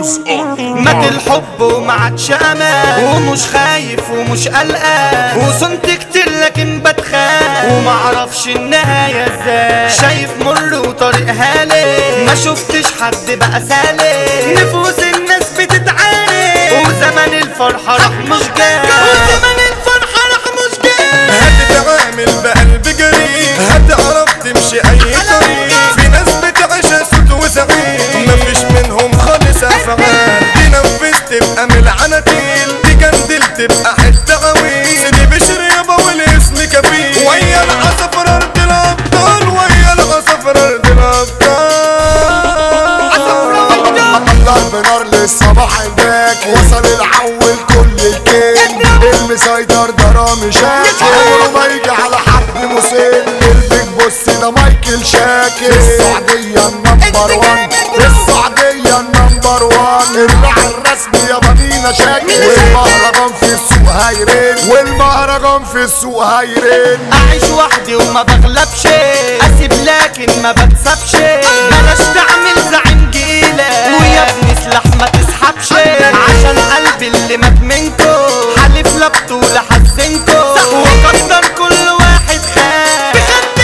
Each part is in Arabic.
رموز مات الحب وما عادش امان، ومش خايف ومش قلقان، وصنت كتير لكن بتخاف ومعرفش النهاية ازاي. شايف مر وطريق هالك، ما شفتش حد بقى سالك، نفوس الناس بتتعاني وزمن الفرحة راح مش جاي، وزمن الفرحة راح مش جاي. هتتعامل بقلب جريء، هتعرف تمشي اي طريق. في ناس بتعيش صوت وزعيق، مفيش منهم خالص افعال. تنفذ تبقى من العناتيل، تجندل تبقى حتة عويل. سيدي بشر يابا والاسم كبير، ويا العصفر ارض الابطال، ويا العصفر ارض الابطال. ضرب نار للصباح الباكي، وصل العول كل الكيل. المسيطر ده رامي شاكي، عمره ما يجي على حد مسن. البيج بص ده مايكل شاكي، السعودية النمبر وان، السعودية النمبر وان. الراعي الرسمي يا بنينا شاكي، والمهرجان في السوق هيرن، والمهرجان في السوق هيرن. اعيش وحدي وما بغلبش، اسيب لكن ما بكسبش. بلاش تعمل زعيم جيلة، ويا ابني سلاح ما تسحبش. عشان قلبي اللي مات منكو، حلف لا بطولة حزنكو، وقدر كل واحد خان بخد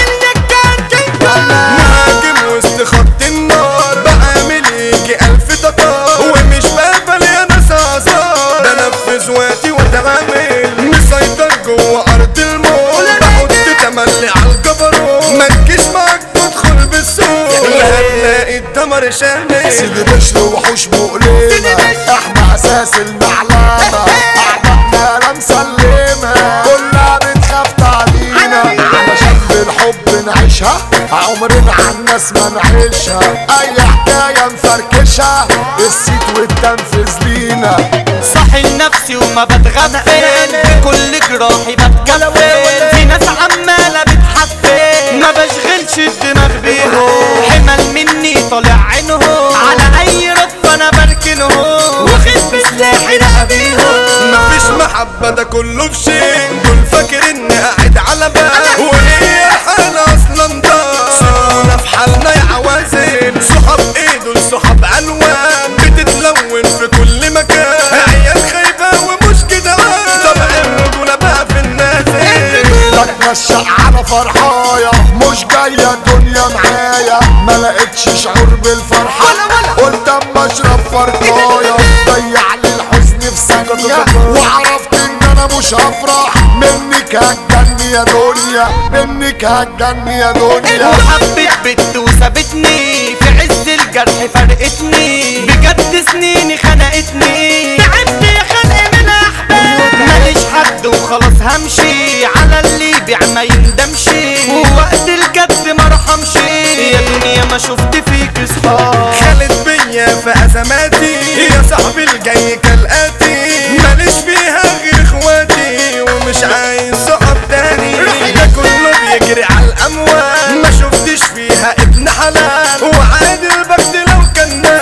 النجار. مهاجم وسط خط النار، بعمل يجي 1000 تتار، ومش بقبل يا ناس اعذار. بنفذ وقتي واتعامل، مسيطر جوه ارض المول. بحط تملي عالجبروت، متجيش معاك تدخل بالسوق، هتلاقي الدمر شامل. سيدي بشر وحوش مؤلمة، احنا اساس المعلمة. اعدائنا لا مسلمة، كلها بتخاف تعدينا. علشان بالحب نعيشها، عمرنا عالناس ما نعيشها. اي حكاية نفركشها، الصيت والتنفيذ لينا. صاحي لنفسي وما بتغفل، بكل جراحي بتكفل. في ناس عمالة بتحفل، ما بشغلش الدماغ بيهم. حمل مني طالع عينهم، على اي رف انا بركنهم، واخد بسلاحي رقبيهم. مفيش محبة ده كله في شيء، دول فاكر اني قاعد على بال، وهي حالة اصلا دار. سيبونا في حالنا يا عوازل، صحاب ايه دول صحاب الوان، بتتلون في كل مكان. عيال خايبة ومش كده، طبع الرجولة بقى في النازل. بتمشى على فرحايا، مش جاية الدنيا معايا. ما لقيتش شعور بالفرحة، قلت اما اشرب فرقايا. ضيع لي الحزن في ثانية، وعرفت ان انا مش هفرح. منك هتجني يا دنيا، منك هتجني يا دنيا. وحبيت بنت وسابتني، في عز الجرح فرقتني. بجد سنيني خنقتني، تعبت يا خلق من احباب. ماليش حد وخلاص همشي، على اللي يبيع ما يندمش. ووقت الجد ما رحمش، يا دنيا ما شفت فيك صحاب. خالد بيا في ازماتي، يا صاحبي الجاي كالاتي. ماليش فيها غير اخواتي، ومش عايز صحاب تاني. ده كله بيجري على الاموال، ما شفتش فيها ابن حلال. وعادي البخت لو كان نال،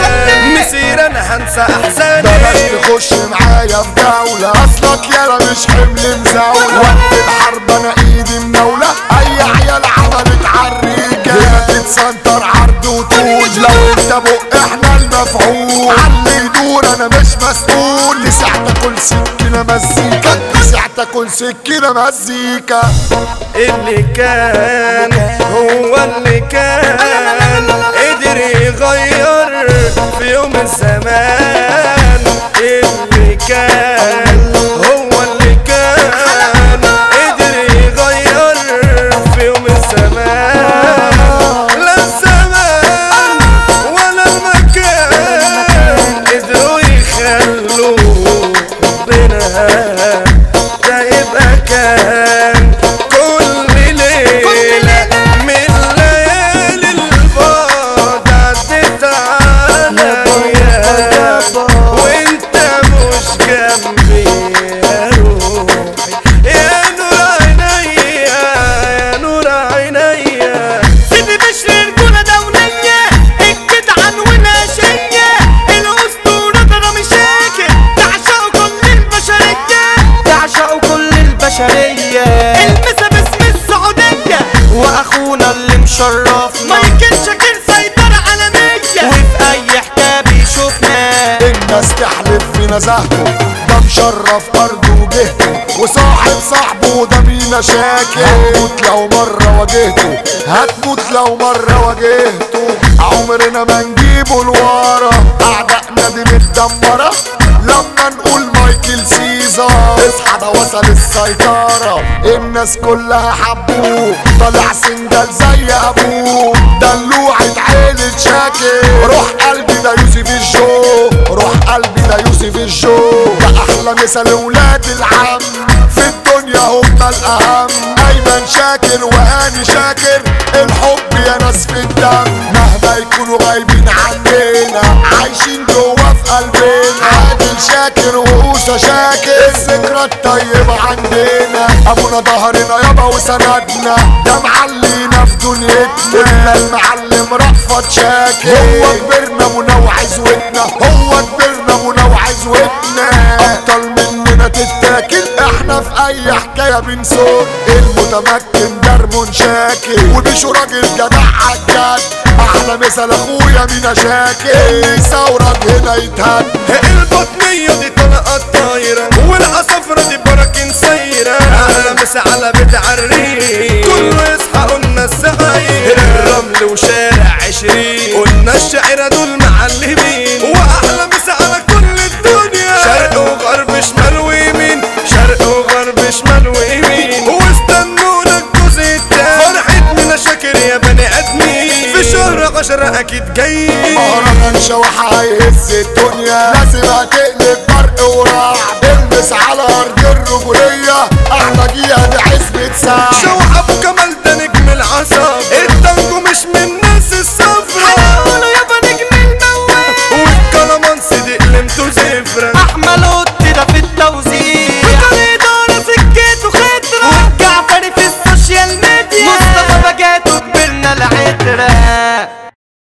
مسير انا هنسى احزاني. بلاش تخش معايا في جولة، اصلك يالا مش حمل مزاولة. وقت الحرب انا ايدي منولة، اي عيال عملت عالريكة. هنا تتسنطر عرض وطول، لو انت بق احنا المفعول. عاللي يدور انا مش مسؤول، لساعة اكل سكينة مزيكا، لساعة اكل سكينة مزيكا. اللي كان هو اللي كان، قدر يغير في يوم الزمان. اللي كان هو اللي كان، قدر يغير في يوم الزمان. لا الزمان ولا المكان قدروا يخلوا ربنا ده يبقى كان. كل ليلة من ليالي البعد عدت عليا، وانت مش جنبي يا روحي. يا نور عينيا، يا نور عينيا. سيدي بشر رجولة دولية، الجدعان وناشية. الأسطورة ده رامي شاكر، تعشقوا كل البشرية، تعشقوا كل البشرية. المسا باسم السعودية، وأخونا اللي مشرفنا مايكل شاكر سيطرة عالمية. وفي أي حكاية بيشوفنا نزهته، ده مشرف ارضه وجهته، وصاحب صاحبه ده مينا شاكر. هتموت لو مرة واجهته، هتموت لو مرة واجهته، عمرنا ما نجيبه لورا، اعدائنا دي متدمرة لما نقول مايكل سيزر. اصحى ده وصل السيطرة، الناس كلها حبوه، طالع سنجل زي ابوه، دلوعة عيلة شاكر. روح قلبي ده يوسف الجو، روح قلبي ده يوسف الجو، ده احلى مثل ولاد العم في الدنيا هم الاهم. ايمن شاكر وهاني شاكر، الحب يا ناس في الدم، مهما يكونوا غايبين عننا عايشين جوا في قلبنا. عادل شاكر وقوسة شاكر، الذكرى الطيبة عندنا، ابونا ظهرنا يابا وسندنا، ده معلينا في دنيتنا. قلنا المعلم رأفت شاكر، هو كبرنا ابونا وعزوتنا، هو كبرنا ابونا وعزوتنا. ابطال مننا تتاكل، احنا في اي حكاية بنسوق، المتمكن درمون شاكر، وبيشو راجل جدع عالجد، احلى مثل اخويا مينا شاكر، ثورك هنا يتهد. البطنية دي طلقة طايرة، والعصفرة دي براكين سايرة، احلى مسا على بيت عريق، كله يصحى قلنا السعاير، الرمل وشارع 20 قلنا الشاعرة دول معلمين، واحلى مسا على كل الدنيا، شرق وغرب شمال ويمين، شرق وغرب شمال ويمين، واستنونا الجزء التاني، فرحة مينا شاكر يا بني ادمين، في شهر 10 اكيد جاي. مهرجان شوحة هيهز الدنيا، لازم هتقلب برق ورعد، البس على ارض